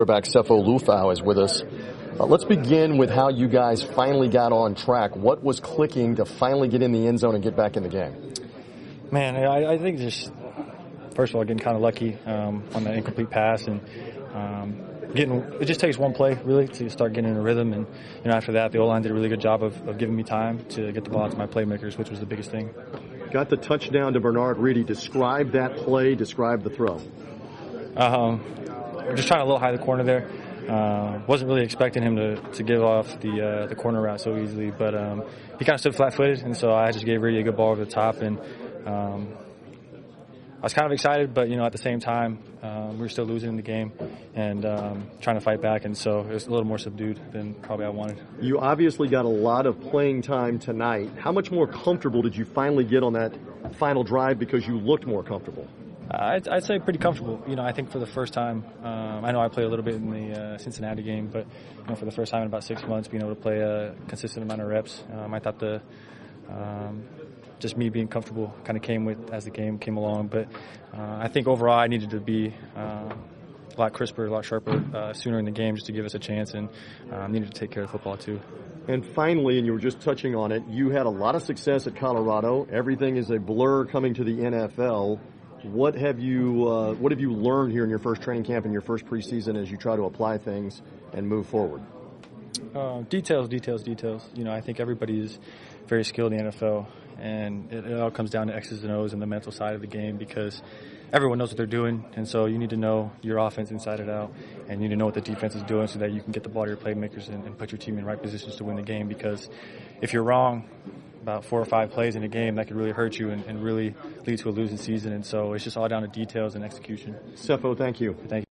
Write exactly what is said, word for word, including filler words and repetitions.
Quarterback Sefo Liufau is with us. Uh, let's begin with how you guys finally got on track. What was clicking to finally get in the end zone and get back in the game? Man, I, I think just, first of all, getting kind of lucky um, on the incomplete pass, and um, getting it just takes one play, really, to start getting in a rhythm. And you know, after that, the O-line did a really good job of, of giving me time to get the ball to my playmakers, which was the biggest thing. Got the touchdown to Bernard Reedy. Describe that play. Describe the throw. Um, just trying to little high the corner there. Uh, wasn't really expecting him to, to give off the uh, the corner route so easily, but um, he kind of stood flat-footed, and so I just gave Reedy a good ball over the top, and um, I was kind of excited, but you know, at the same time, um, we were still losing in the game and um, trying to fight back, and so it was a little more subdued than probably I wanted. You obviously got a lot of playing time tonight. How much more comfortable did you finally get on that final drive because you looked more comfortable? I'd, I'd say pretty comfortable. You know, I think for the first time, um, I know I played a little bit in the uh, Cincinnati game, but you know, for the first time in about six months, being able to play a consistent amount of reps, um, I thought the um, just me being comfortable kind of came with as the game came along. But uh, I think overall, I needed to be uh, a lot crisper, a lot sharper uh, sooner in the game just to give us a chance, and uh, needed to take care of the football too. And finally, and you were just touching on it, you had a lot of success at Colorado. Everything is a blur coming to the N F L. What have you uh, what have you learned here in your first training camp and your first preseason as you try to apply things and move forward? Uh, details, details, details. You know, I think everybody is very skilled in the N F L, and it, it all comes down to X's and O's and the mental side of the game, because everyone knows what they're doing, and so you need to know your offense inside and out, and you need to know what the defense is doing so that you can get the ball to your playmakers and, and put your team in right positions to win the game. Because if you're wrong about four or five plays in a game, that could really hurt you and, and really lead to a losing season. And so it's just all down to details and execution. Sefo, thank you. Thank you.